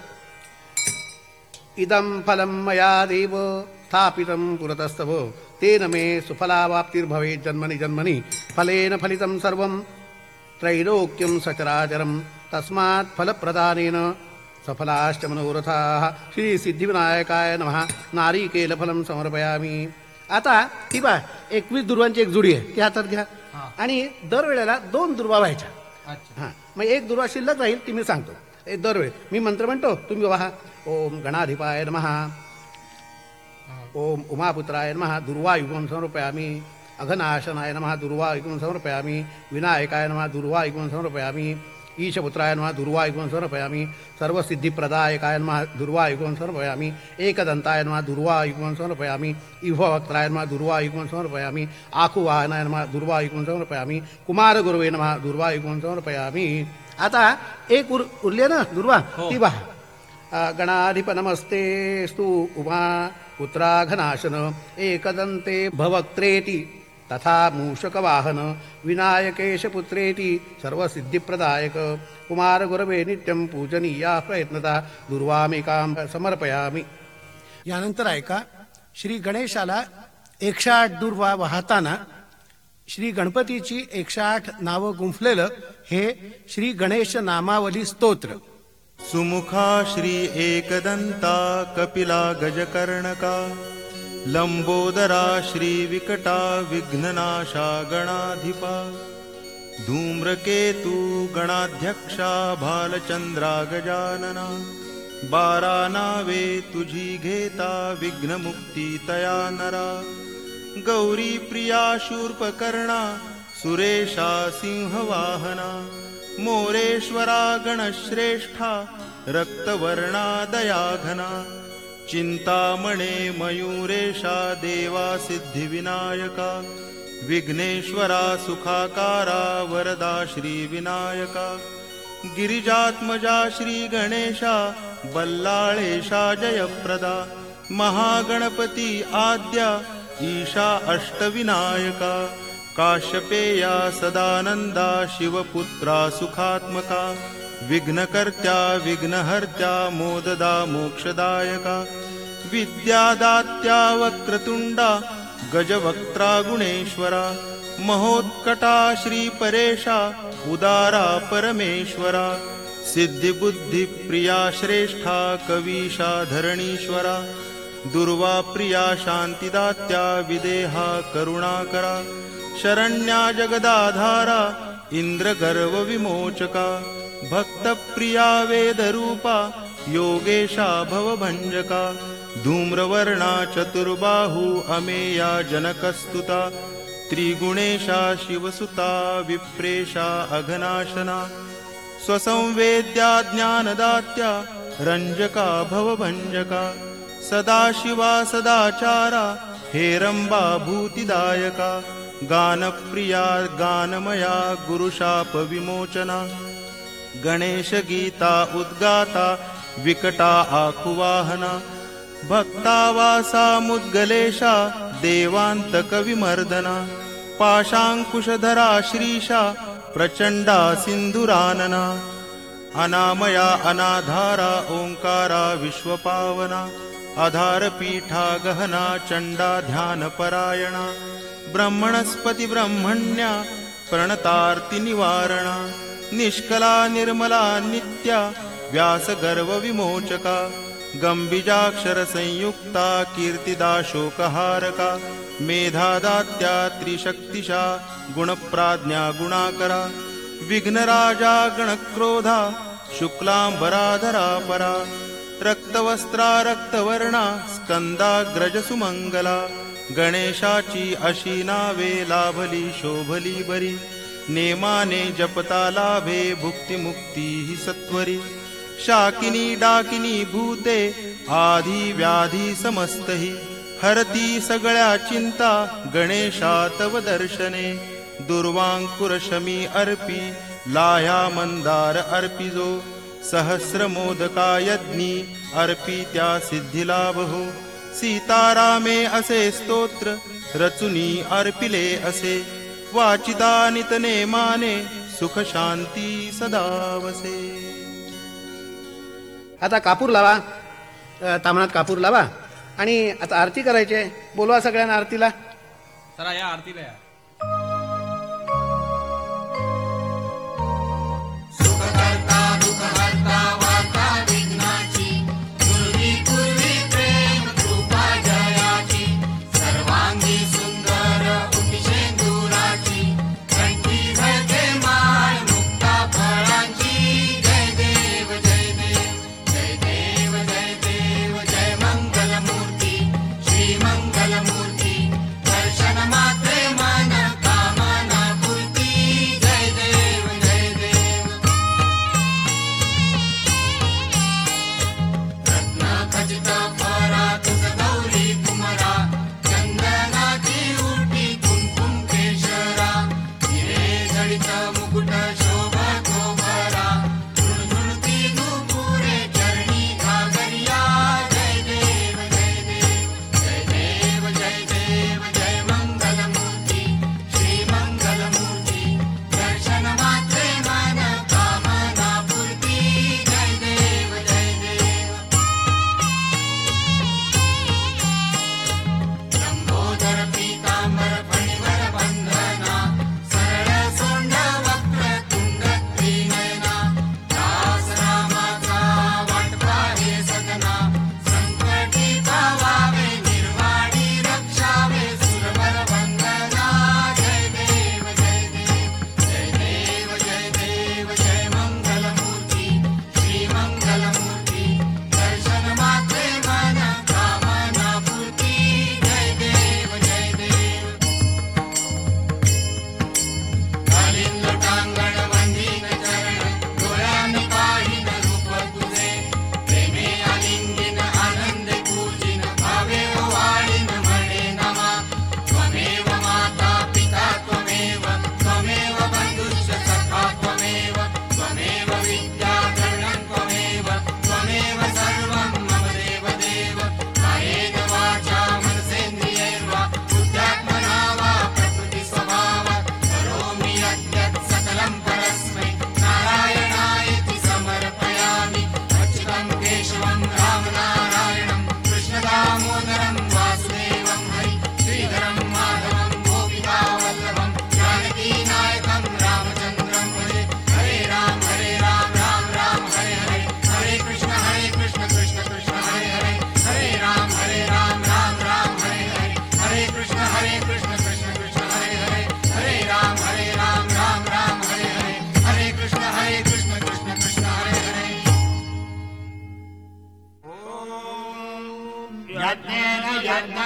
इदं फलं मया देव स्थापितं पुरतस्तव तेन मे सुफलावाप्तिर्भवेत् जन्मनि जन्मनि फलेन फलितं सर्वं त्रैलोक्यं सचराचरं तस्मात् फलप्रदानेन सफलाश्च मनोरथाः. श्री सिद्धिविनायकाय नमः नारिकेलफलं समर्पयामी. आता ही बा एकवीस दुर्वांची एक जुडी आहे, ती हातात घ्या आणि दरवेळेला दोन दुर्वा व्हायच्या. हां, मग एक दुर्वा शिल्लक राहील ती मी सांगतो. दरवेळी मी मंत्र म्हणतो, तुम्ही वाहा. ओम गणाधिपाय नमः, ओम उमापुत्राय नमः दुर्वायुगं समर्पयामी, अघनाशनाय नमः दुर्वायुगं समर्पयामी, विनायकाय नमः दुर्वायुगं समर्पयामी, ईशपुत्राय नमः दुर्वायुगं समर्पयामी, सर्वसिद्धिप्रदायकाय नमः दुर्वायुगं समर्पयामी, एकदंताय नमः दुर्वायुगं समर्पयामी, इभवक्त्राय नमः दुर्वायुगं समर्पयामी, आकुवाहनाय नमः दुर्वायुगं समर्पयामी, कुमारगुरवे नमः दुर्वायुगं समर्पयामी. आता एक उर उरले ना दुर्वा, ती पहा. गणाधिप नमस्ते स्तु उमा पुत्राघनाशन एकदंते भवक्त्रेति तथा मूषकवाहन विनायकेश पुत्रेति सर्वसिद्धिप्रदायक कुमारगुरवे नित्यं पूजनीया प्रयत्नता दुर्वामेकां समर्पयामी. यानंतर ऐका, श्री गणेशाला एकशे आठ दुर्वा वाहताना श्री गणपतीची एकशे आठ नावं गुंफलेलं हे श्री गणेश नामावली स्तोत्र. सुमुखा श्री एकदंता कपिला गजकर्णका लंबोदरा श्री विकटा विघ्ननाशा गणाधिपा धूम्रकेतु गणाध्यक्षा भालचंद्रा गजानना बारा नावे तुझी घेता विघ्नमुक्ती तया नरा गौरी प्रिया शूर्पकर्णा सुरेशा सिंहवाहना मोरेश्वरा गणश्रेष्ठा रक्तवर्णा दयाघना चिंतामणे मयूरेशा देवा सिद्धिविनायका विघ्नेश्वरा सुखाकारा वरदा श्री विनायका गिरिजात्मजा श्री गणेशा बल्लाळेशा जयप्रदा महागणपती आद्या ईशा अष्टविनायका काश्यपेया सदानंदा शिवपुत्रा सुखात्मका विघ्नकर्त्या विघ्नहर्त्या मोददा मोक्षदायका विद्यादात्या वक्रतुंडा गजवक्त्रा गुणेश्वरा महोत्कटा श्रीपरेशा उदारा परमेश्वरा सिद्धिबुद्धिप्रिया श्रेष्ठा कवीशा धरणीश्वरा दुर्वा प्रिया शांतिदात्या विदेहा करुणाकरा शरण्या जगदाधारा इंद्रगर्व विमोचका भक्तप्रिया वेदरूपा योगेशा भवभंजका धूम्रवर्णा चतुर्बाहु अमेया जनकस्तुता त्रिगुणेशा शिवसुता विप्रेशा अघनाशना स्वसंवेद्या ज्ञानदात्या रंजका भवभंजका सदाशिवा सदाचारा हेरंबा भूतिदायका गानप्रिया गानमया गुरुशाप विमोचना गणेश गीता उद्गाता विकटा आखुवाहना भक्तावासा मुद्गलेशा देवांतक विमर्दना पाशांकुशधरा श्रीशा प्रचंडा सिंधुरानना अनामया अनाधारा ओंकारा विश्वपावना आधारपीठा गहना चंडा ध्यान परायणा ब्रह्मणस्पती ब्रह्मण्या प्रणतार्ति निवारणा निष्कला निर्मला नित्या व्यास गर्व विमोचका गंभीजाक्षर संयुक्ता कीर्तिदा शोकहारका मेधादात्या त्रिशक्तिशा गुणप्राज्ञा गुणाकरा विघ्नराजा गणक्रोधा शुक्लांबराधरा परा रक्तवस्त्रा रक्तवर्णा स्कंदाग्रज सुमंगला गणेशाची अशी नावे लाभली शोभली बरी नेमाने जपता लाभे भुक्ती मुक्ती ही सत्वरी शाकिनी डाकिनी भूते आधी व्याधी समस्तही हरती सगळ्या चिंता गणेशा तव दर्शने दुर्वांकुर शमी अर्पी लाह्या मंदार अर्पिजो सहस्र मोदका यज्ञी अर्पी त्या सिद्धी लाभ हो सीतारामे असे स्तोत्र रचुनी अर्पिले असे वाचिता नितने माने सुख शांती सदावसे. आता कापूर लावा, अ, तामणात कापूर लावा आणि आता आरती करायची आहे. बोलवा सगळ्यांना आरतीला. चला या आरतीला या. सुखकर्ता दुःखहर्ता वार्ता विघ्नाची पूर्वी पूर्वी प्रेम कृपा जयाची सर्वांगी सुंदर उपिशेंदुराची कंठी झळके माळ मुक्ता फळांची जय देव जय देव जय देव जय देव जय मंगलमूर्ती श्री मंगलमूर्ती दर्शन मात्रे मान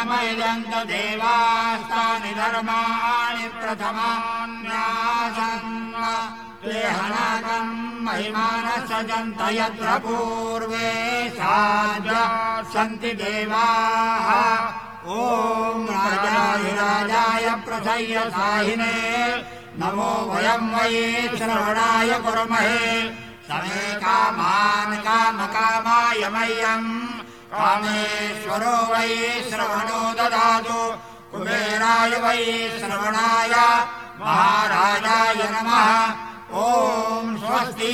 वयमैदन्त देवास्तानि धर्माणि प्रथमान्यासन् ते हनाकम् महिमानः सजन्त यत्र पूर्वे साध्य सन्ति देवाः ॐ राजाधिराजाय प्रसह्य साहिने नमो वयं वै श्रवणाय कुर्महे समे कामान् कामकामाय मह्यम् कामेश्वरो वै श्रवणो ददातु कुबेराय वै श्रवणाय महाराजाय नमः ॐ स्वस्ति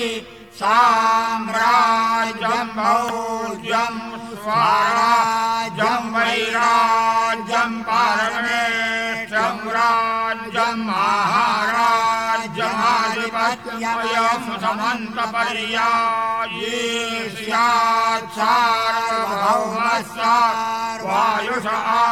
साम्राज्यं भौज्यं स्वराज्यं वैराज्यं पारमेष्ठं राज्यं महाराज्यमाधिपत्यं समन्तपर्यायी स्यात् सार्वभौमः वायुष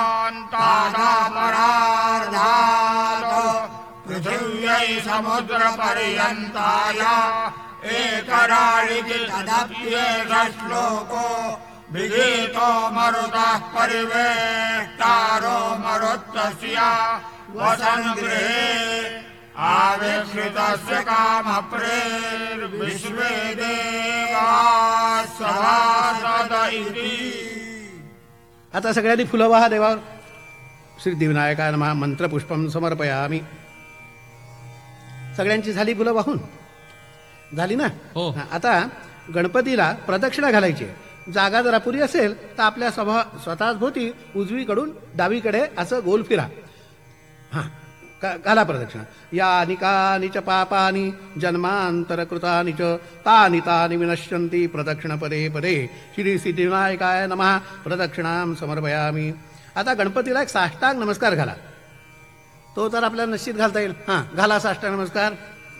अन्तादापरार्धात् पृथिव्यै समुद्रपर्यन्ताय एकराळिति तदप्येष श्लोको विगीतो मरुतः परिवेष्टारो मरुत्तस्य वसन्गृहे आविष्कृतस्य कामप्रेर्विश्वे देवाः सभासद इति. आता सगळ्यांनी फुलं वाहा देवावर. सिद्धिविनायकाय नमः मंत्रपुष्पम समर्पयामी. सगळ्यांची झाली फुलं वाहून झाली ना. हो. हा, आता गणपतीला प्रदक्षिणा घालायची. जागा जर अपुरी असेल तर आपल्या स्वभा स्वतःच भोवती उजवीकडून डावीकडे असं गोल फिरा. हा घाला प्रदक्षिणा. यानि कानि च पापानि जन्मांतरकृतानि च तानि तानि विनश्यन्ति प्रदक्षिण पदे पदे. श्री सिद्धिविनायकाय नमः प्रदक्षिणां समर्पयामी. आता गणपतीला एक साष्टांग नमस्कार घाला. तो तर आपल्याला निश्चित घालता येईल. हा घाला साष्टांग नमस्कार.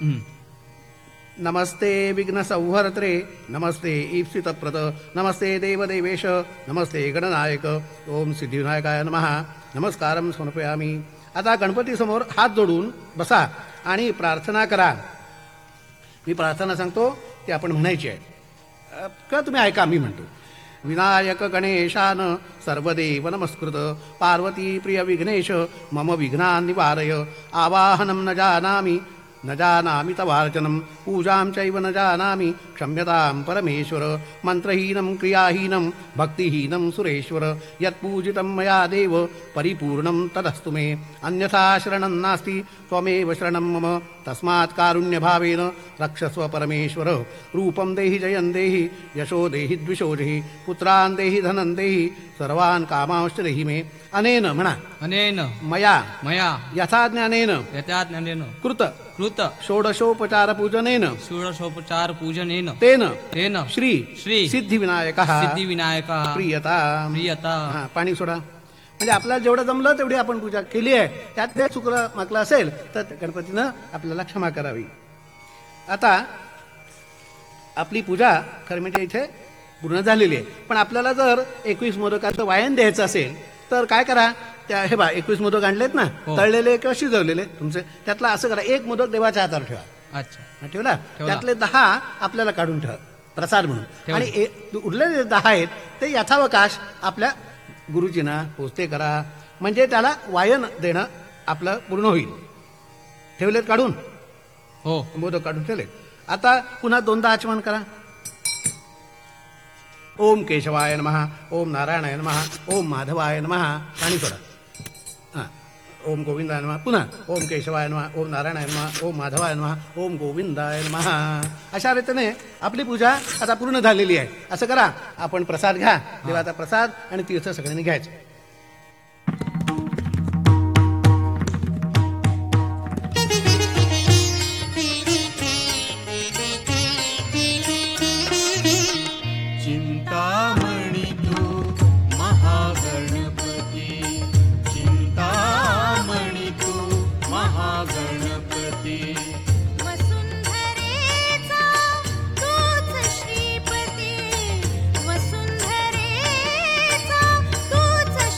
नमस्ते विघ्न संहर्त्रे नमस्ते ईप्सितप्रद नमस्ते देवदेवेश नमस्ते गणनायक. ओम सिद्धिविनायकाय नमः नमस्कारं समर्पयामी. आता गणपती समोर हात जोडून बसा आणि प्रार्थना करा. मी प्रार्थना सांगतो ती आपण म्हणायची आहे का तुम्ही ऐका. मी म्हणतो. विनायक गणेशान सर्वदेव नमस्कृत पार्वती प्रिय विघ्नेश मम विघ्नान् निवारय. आवाहनं न जानामि न जानामि तवार्चनं पूजां चैव न जानामि क्षम्यतां परमेश्वर. मंत्रहीनं क्रियाहीनं भक्तिहीनं सुरेश्वर. यत्पूजितं मया देव परिपूर्णं तदस्तु मे. अन्यथा शरणं नास्ति त्वमेव शरणं मम. तस्मात् कारुण्यभावेन रक्षस्व परमेश्वर. रूपं देहि जयं देहि यशो देहि द्विषो देहि पुत्रान् देहि धनं देहि सर्वान् कामांश्च देहि मे. अनेन म्हणा. अनेन मया मया यथा ज्ञानेन यथा ज्ञानेन कृत कृत षोडशोपचार पूजनेन षोडशोपचार पूजनेन तेन तेन श्री श्री सिद्धिविनायकः सिद्धिविनायकः प्रियता. प्रियता. हा पाणी सोडा. म्हणजे आपल्याला जेवढं जमलं तेवढी आपण पूजा केली आहे. त्यात ते चुकलं माकलं असेल तर गणपतीनं आपल्याला क्षमा करावी. आता आपली पूजा खरं म्हणजे इथे पूर्ण झालेली आहे. पण आपल्याला जर एकवीस मोदकाचं वायन द्यायचं असेल तर काय करा. त्या हे बा एकवीस मोदक आणलेत ना. हो. तळलेले किंवा शिजवलेले तुमचे. त्यातला असं करा एक मोदक देवाच्या हातावर ठेवा. अच्छा हा, ठेवला. ठेवला. त्यातले दहा आपल्याला काढून ठेवा प्रसाद म्हणून. ठेवला. आणि ए- उरलेले दहा आहेत ते यथावकाश आपल्या गुरुजींना पोचते करा. म्हणजे त्याला वायन देणं आपलं पूर्ण होईल. ठेवलेत काढून. हो. मोदक काढून ठेवलेत. आता पुन्हा दोनदा आचमन करा. ओम केशवाय नमः ओम नारायणाय नमः ओम माधवाय नमः. पाणी सोडा. हां ओम गोविंदाय नमः. पुन्हा ओम केशवाय नमः ओम नारायणाय नमः ओम माधवाय नमः ओम गोविंदाय नमः. अशा रीतीने आपली पूजा आता पूर्ण झालेली आहे. असं करा. आपण प्रसाद घ्या. देवाचा प्रसाद आणि तीर्थ सगळ्यांनी घ्यायचं. चिंतामणी तू महागणपती. चिंतामणी तू महागणपती. वसुंधरेचा तूच श्रीपती. वसुंधरेचा तूच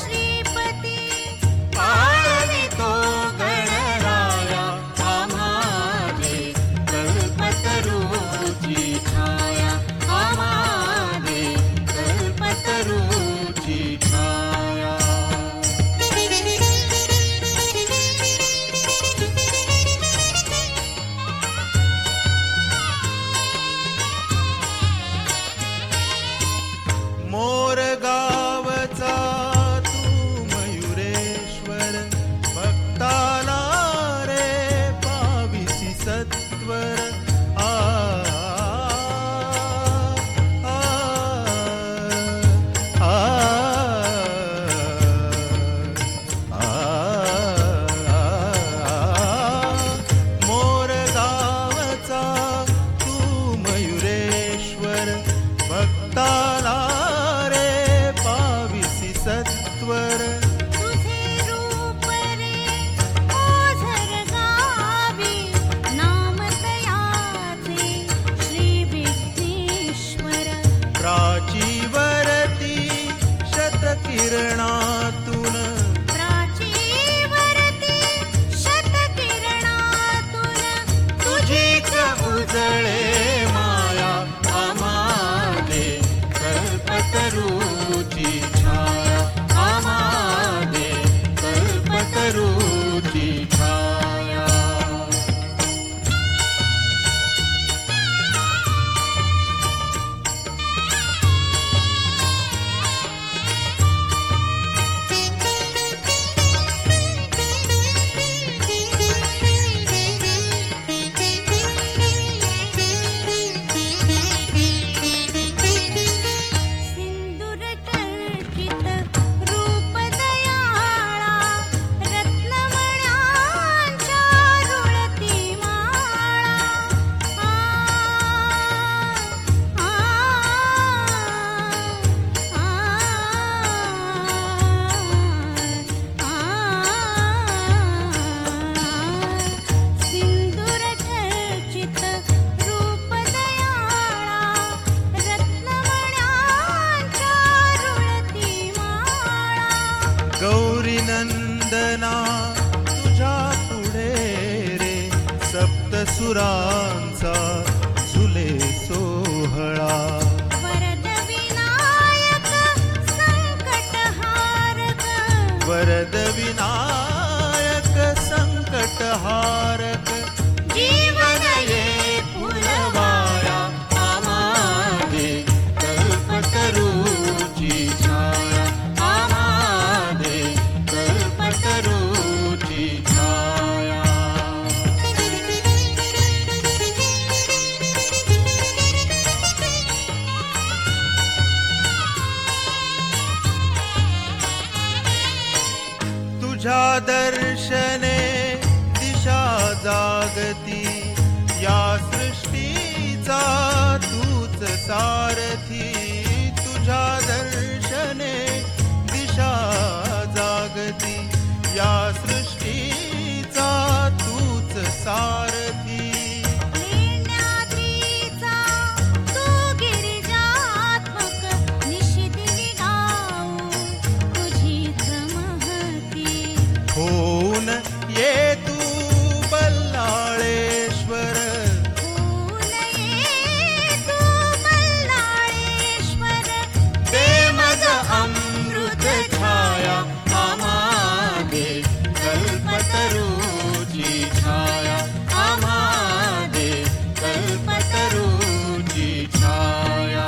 सुरांचा झुले सोहळा. वरद विनायक संकटहारक वरद विनायक संकटहारक. जीवन ये फुलवाया आमागे कल्पतरूची छाया. आमागे कल्पतरूची छाया. तुझ्या दर्शने दिशा जागती. या सृष्टीचा तूच सारथी. तुझ्या दर्शने दिशा जागती. या सृष्टीचा तूच सारथी. लेण्याद्रीचा तू गिरिजात्मक निशिदिनी गाऊ तुझीच महती. होऊन ये तू बल्लाळेश्वर. होऊन ये तू बल्लाळेश्वर. ते मज अमृत छाया. आमागे कल्पतरूची छाया. आमागे कल्पतरूची छाया.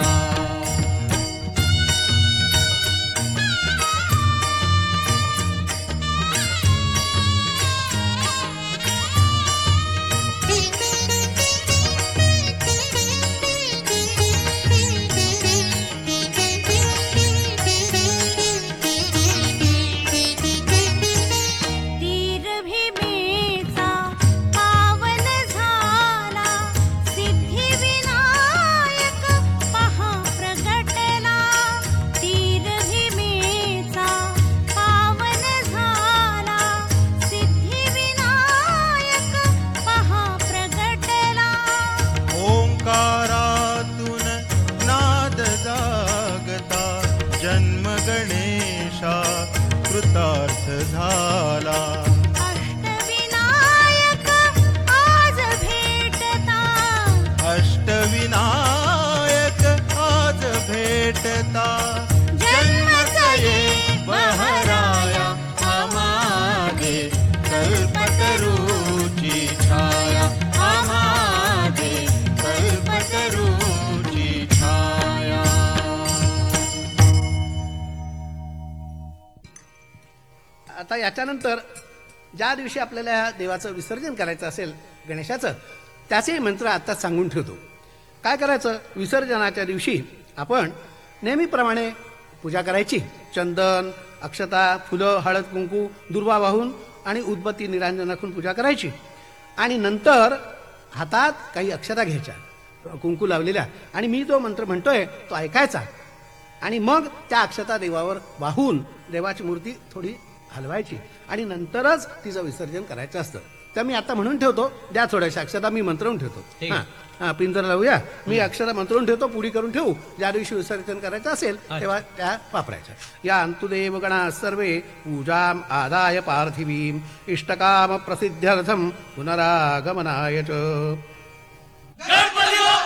तीर भीमेचा पावन झाला. सिद्धी विनायक पहा प्रगटला. तीर भीमेचा पावन झाला. सिद्धी विनायक पहा प्रगटला. ओंकारातून नाद जागता. जन्म गणेशा कृतार्थ झाला. अष्टविनायक आज भेटता. अष्टविनायक आज भेटता. जन्मच ये बहराया. आमागे कल्पतरूची छाया. आमागे कल्पतरूची छाया. आता याच्यानंतर ज्या दिवशी आपल्याला या देवाचं विसर्जन करायचं असेल गणेशाचं, त्याचे मंत्र आत्ताच सांगून ठेवतो. काय करायचं? विसर्जनाच्या दिवशी आपण नेहमीप्रमाणे पूजा करायची. चंदन, अक्षता, फुलं, हळद, कुंकू, दुर्वा वाहून आणि उदबत्ती निरांजन दाखवून पूजा करायची. आणि नंतर हातात काही अक्षता घ्यायच्या कुंकू लावलेल्या, आणि मी जो मंत्र म्हणतोय तो ऐकायचा. आणि मग त्या अक्षता देवावर वाहून देवाची मूर्ती थोडी हलवायची आणि नंतरच तिचं विसर्जन करायचं असतं. तर मी आता म्हणून ठेवतो, द्या थोड्याशा अक्षता मी मंत्रवून ठेवतो. ठीक हां आहे. हां पिंजर लावूया. मी अक्षता मंत्रवून ठेवतो, पुढी करून ठेवू. ज्या दिवशी विसर्जन करायचं असेल तेव्हा त्या वापरायच्या. या अंतुदेव गणा सर्वे पूजाम आदाय पार्थिवीम इष्टकाम प्रसिद्ध्यर्थम पुनरागमनाय च. गणपती